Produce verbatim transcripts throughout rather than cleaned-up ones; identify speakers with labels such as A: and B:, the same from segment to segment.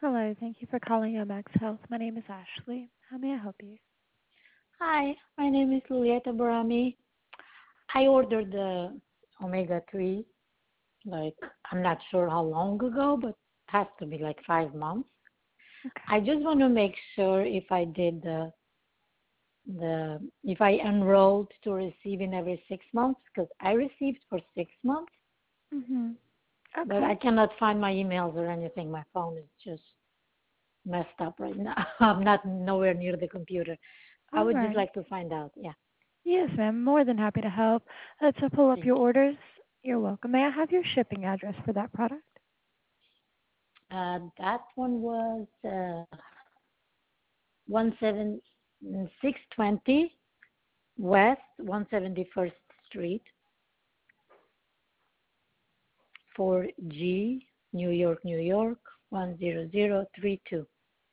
A: Hello, thank you for calling O Max Health. My name is Ashley. How may I help you?
B: Hi, my name is Lulieta Barami. I ordered the omega three, like, I'm not sure how long ago, but it has to be like five months.
A: Okay.
B: I just want to make sure if I did the, the if I enrolled to receive in every six months, because I received for six months,
A: Mhm.
B: but
A: Okay.
B: I cannot find my emails or anything. My phone is just messed up right now. I'm not nowhere near the computer. I
A: All
B: would just
A: right.
B: like to find out. Yeah.
A: Yes, ma'am. More than happy to help. Let's uh, pull up
B: Thank
A: your orders. You're welcome. May I have your shipping address for that product?
B: you. Uh, that one was uh, one seven six twenty West one seventy first Street, four G, New York, New York one zero zero three two.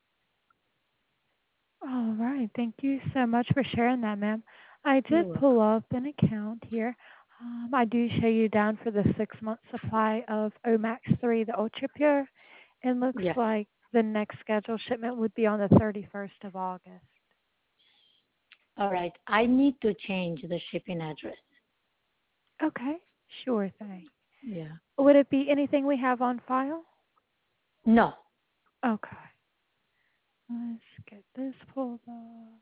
A: All right. Thank you so much for sharing that, ma'am. I
B: You're
A: did
B: welcome.
A: pull up an account here. Um, I do show you down for the six-month supply of O Max three, the Ultra Pure. It looks
B: Yes.
A: like the next scheduled shipment would be on the thirty-first of August.
B: All right. I need to change the shipping address.
A: Okay. Sure thing.
B: Yeah.
A: Would it be anything we have on file?
B: No.
A: Okay. Let's get this pulled up.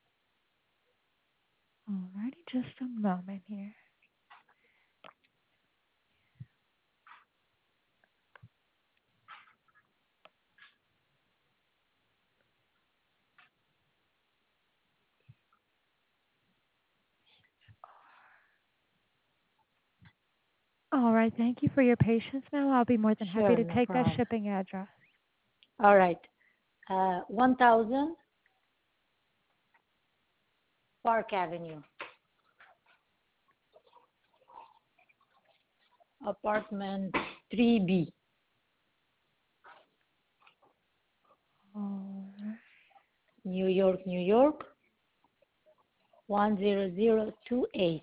A: Alrighty, just a moment here. All right, thank you for your patience, ma'am. I'll be more than happy
B: Sure,
A: to
B: no
A: take that
B: problem.
A: shipping address.
B: All right. Uh, one thousand Park Avenue, apartment three B,
A: Alright.
B: New York, New York one zero zero two eight.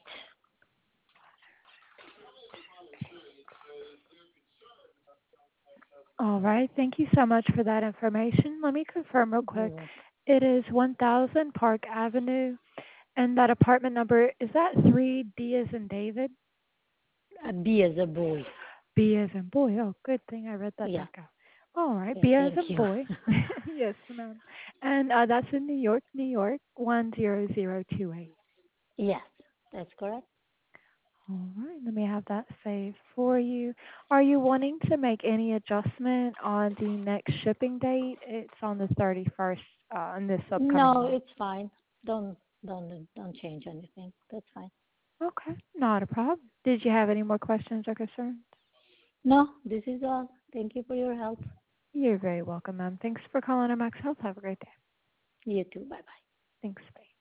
A: All right, thank you so much for that information. Let me confirm real
B: You're
A: quick.
B: welcome.
A: It is one thousand Park Avenue, and that apartment number, is that three D as in David?
B: A B as a boy.
A: B as in boy. Oh, good thing I read that
B: Yeah.
A: back out. All right,
B: Yeah.
A: B as
B: Thank
A: in
B: you.
A: boy. Yes, ma'am. And uh, that's in New York, New York, one zero zero two eight.
B: Yes, that's correct.
A: All right, let me have that saved for you. Are you wanting to make any adjustment on the next shipping date? It's on the thirty-first uh, in this upcoming
B: No,
A: month.
B: it's fine. Don't don't don't change anything. That's fine.
A: Okay, not a problem. Did you have any more questions or concerns?
B: No, this is all. Thank you for your help.
A: You're very welcome, ma'am. Thanks for calling Max Health. Have a great day.
B: You too. Bye bye.
A: Thanks. Bye.